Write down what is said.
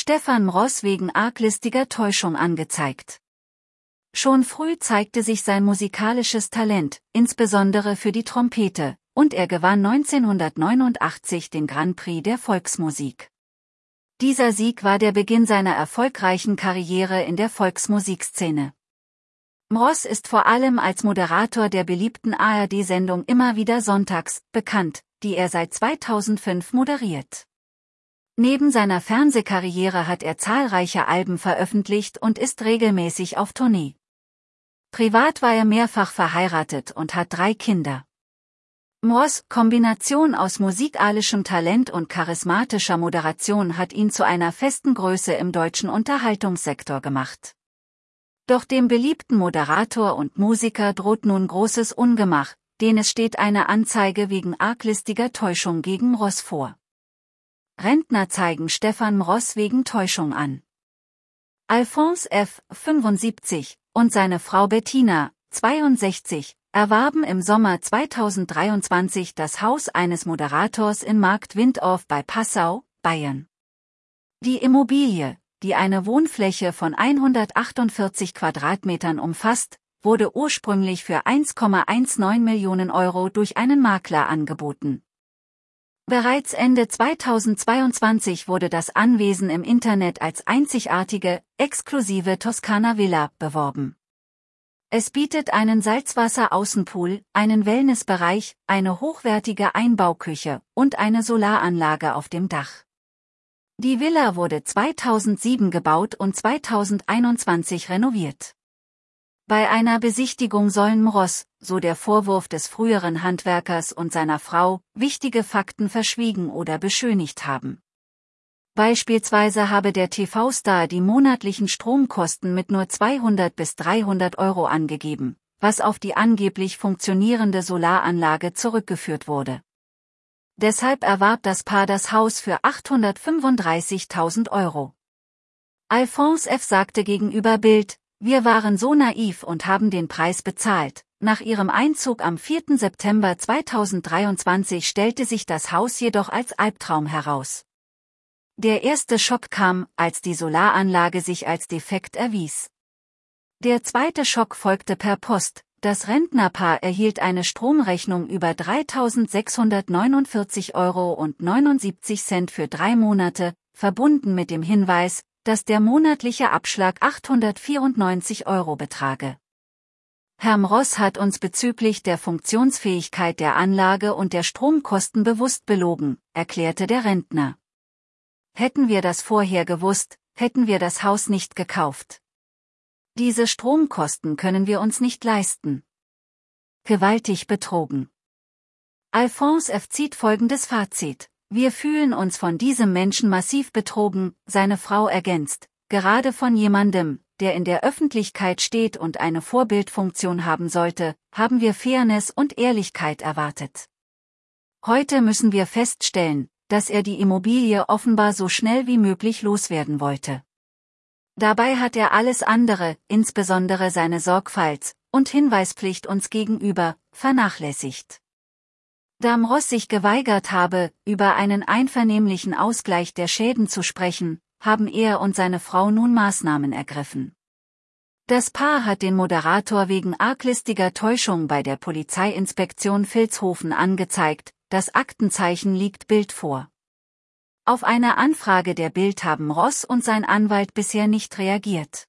Stefan Mross wegen arglistiger Täuschung angezeigt. Schon früh zeigte sich sein musikalisches Talent, insbesondere für die Trompete, und er gewann 1989 den Grand Prix der Volksmusik. Dieser Sieg war der Beginn seiner erfolgreichen Karriere in der Volksmusikszene. Mross ist vor allem als Moderator der beliebten ARD-Sendung Immer wieder sonntags bekannt, die er seit 2005 moderiert. Neben seiner Fernsehkarriere hat er zahlreiche Alben veröffentlicht und ist regelmäßig auf Tournee. Privat war er mehrfach verheiratet und hat 3 Kinder. Mross' Kombination aus musikalischem Talent und charismatischer Moderation hat ihn zu einer festen Größe im deutschen Unterhaltungssektor gemacht. Doch dem beliebten Moderator und Musiker droht nun großes Ungemach, denn es steht eine Anzeige wegen arglistiger Täuschung gegen Mross vor. Rentner zeigen Stefan Mross wegen Täuschung an. Alphonse F., 75, und seine Frau Bettina, 62, erwarben im Sommer 2023 das Haus eines Moderators in Marktwindorf bei Passau, Bayern. Die Immobilie, die eine Wohnfläche von 148 Quadratmetern umfasst, wurde ursprünglich für 1,19 Millionen Euro durch einen Makler angeboten. Bereits Ende 2022 wurde das Anwesen im Internet als einzigartige, exklusive Toskana-Villa beworben. Es bietet einen Salzwasser-Außenpool, einen Wellnessbereich, eine hochwertige Einbauküche und eine Solaranlage auf dem Dach. Die Villa wurde 2007 gebaut und 2021 renoviert. Bei einer Besichtigung sollen Mross, so der Vorwurf des früheren Handwerkers und seiner Frau, wichtige Fakten verschwiegen oder beschönigt haben. Beispielsweise habe der TV-Star die monatlichen Stromkosten mit nur 200 bis 300 Euro angegeben, was auf die angeblich funktionierende Solaranlage zurückgeführt wurde. Deshalb erwarb das Paar das Haus für 835.000 Euro. Alphonse F. sagte gegenüber Bild: Wir waren so naiv und haben den Preis bezahlt. Nach ihrem Einzug am 4. September 2023 stellte sich das Haus jedoch als Albtraum heraus. Der erste Schock kam, als die Solaranlage sich als defekt erwies. Der zweite Schock folgte per Post. Das Rentnerpaar erhielt eine Stromrechnung über 3.649,79 Euro für 3 Monate, verbunden mit dem Hinweis, dass der monatliche Abschlag 894 Euro betrage. Herr Mross hat uns bezüglich der Funktionsfähigkeit der Anlage und der Stromkosten bewusst belogen, erklärte der Rentner. Hätten wir das vorher gewusst, hätten wir das Haus nicht gekauft. Diese Stromkosten können wir uns nicht leisten. Gewaltig betrogen. Alphonse F. zieht folgendes Fazit: Wir fühlen uns von diesem Menschen massiv betrogen, seine Frau ergänzt, gerade von jemandem, der in der Öffentlichkeit steht und eine Vorbildfunktion haben sollte, haben wir Fairness und Ehrlichkeit erwartet. Heute müssen wir feststellen, dass er die Immobilie offenbar so schnell wie möglich loswerden wollte. Dabei hat er alles andere, insbesondere seine Sorgfalts- und Hinweispflicht uns gegenüber, vernachlässigt. Da Mross sich geweigert habe, über einen einvernehmlichen Ausgleich der Schäden zu sprechen, haben er und seine Frau nun Maßnahmen ergriffen. Das Paar hat den Moderator wegen arglistiger Täuschung bei der Polizeiinspektion Vilshofen angezeigt, das Aktenzeichen liegt Bild vor. Auf eine Anfrage der Bild haben Mross und sein Anwalt bisher nicht reagiert.